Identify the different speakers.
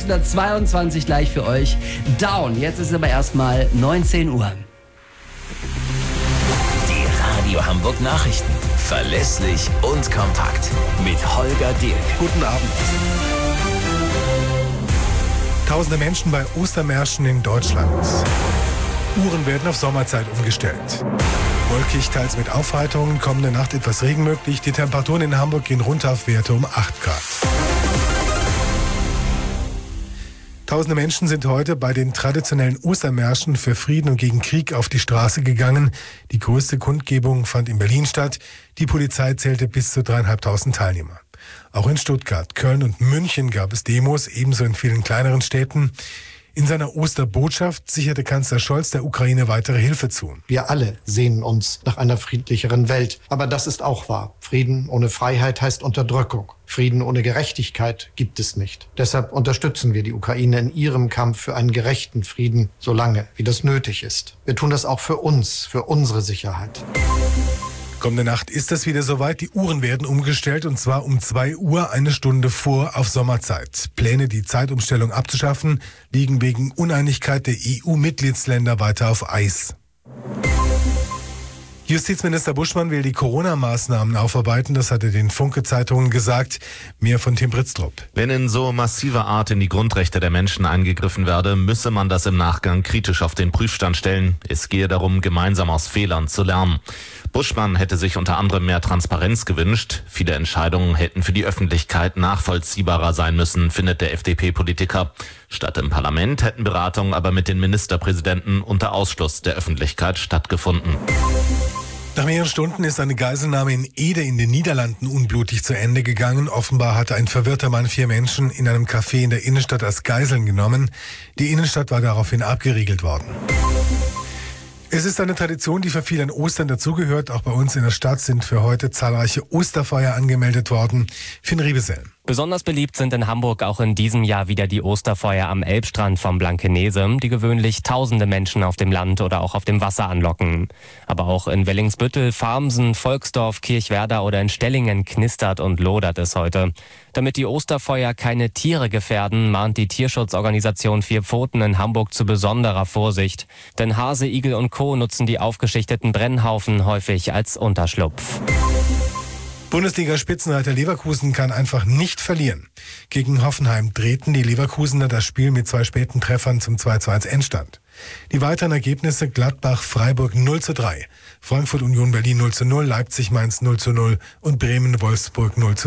Speaker 1: 622 gleich für euch. Down. Jetzt ist aber erstmal 19 Uhr.
Speaker 2: Die Radio Hamburg Nachrichten. Verlässlich und kompakt. Mit Holger Dirk.
Speaker 3: Guten Abend. Tausende Menschen bei Ostermärschen in Deutschland. Uhren werden auf Sommerzeit umgestellt. Wolkig, teils mit Aufheiterungen, kommende Nacht etwas Regen möglich. Die Temperaturen in Hamburg gehen runter auf Werte um 8 Grad. Tausende Menschen sind heute bei den traditionellen Ostermärschen für Frieden und gegen Krieg auf die Straße gegangen. Die größte Kundgebung fand in Berlin statt. Die Polizei zählte bis zu 3.500 Teilnehmer. Auch in Stuttgart, Köln und München gab es Demos, ebenso in vielen kleineren Städten. In seiner Osterbotschaft sicherte Kanzler Scholz der Ukraine weitere Hilfe zu.
Speaker 4: Wir alle sehnen uns nach einer friedlicheren Welt. Aber das ist auch wahr. Frieden ohne Freiheit heißt Unterdrückung. Frieden ohne Gerechtigkeit gibt es nicht. Deshalb unterstützen wir die Ukraine in ihrem Kampf für einen gerechten Frieden, solange wie das nötig ist. Wir tun das auch für uns, für unsere Sicherheit.
Speaker 3: Kommende Nacht ist es wieder soweit. Die Uhren werden umgestellt und zwar um 2 Uhr, eine Stunde vor auf Sommerzeit. Pläne, die Zeitumstellung abzuschaffen, liegen wegen Uneinigkeit der EU-Mitgliedsländer weiter auf Eis. Justizminister Buschmann will die Corona-Maßnahmen aufarbeiten, das hat er den Funke-Zeitungen gesagt. Mehr von Tim Britztrup.
Speaker 5: Wenn in so massiver Art in die Grundrechte der Menschen eingegriffen werde, müsse man das im Nachgang kritisch auf den Prüfstand stellen. Es gehe darum, gemeinsam aus Fehlern zu lernen. Buschmann hätte sich unter anderem mehr Transparenz gewünscht. Viele Entscheidungen hätten für die Öffentlichkeit nachvollziehbarer sein müssen, findet der FDP-Politiker. Statt im Parlament hätten Beratungen aber mit den Ministerpräsidenten unter Ausschluss der Öffentlichkeit stattgefunden.
Speaker 3: Nach mehreren Stunden ist eine Geiselnahme in Ede in den Niederlanden unblutig zu Ende gegangen. Offenbar hatte ein verwirrter Mann 4 Menschen in einem Café in der Innenstadt als Geiseln genommen. Die Innenstadt war daraufhin abgeriegelt worden. Es ist eine Tradition, die für viele an Ostern dazugehört. Auch bei uns in der Stadt sind für heute zahlreiche Osterfeuer angemeldet worden. Finn Riebesell.
Speaker 6: Besonders beliebt sind in Hamburg auch in diesem Jahr wieder die Osterfeuer am Elbstrand vom Blankenese, die gewöhnlich tausende Menschen auf dem Land oder auch auf dem Wasser anlocken. Aber auch in Wellingsbüttel, Farmsen, Volksdorf, Kirchwerder oder in Stellingen knistert und lodert es heute. Damit die Osterfeuer keine Tiere gefährden, mahnt die Tierschutzorganisation Vier Pfoten in Hamburg zu besonderer Vorsicht. Denn Hase, Igel und Co. nutzen die aufgeschichteten Brennhaufen häufig als Unterschlupf.
Speaker 3: Bundesliga-Spitzenreiter Leverkusen kann einfach nicht verlieren. Gegen Hoffenheim drehten die Leverkusener das Spiel mit 2 späten Treffern zum 2:1 Endstand. Die weiteren Ergebnisse: Gladbach-Freiburg 0:3, Frankfurt-Union Berlin 0:0, Leipzig-Mainz 0:0 und Bremen-Wolfsburg 0:2.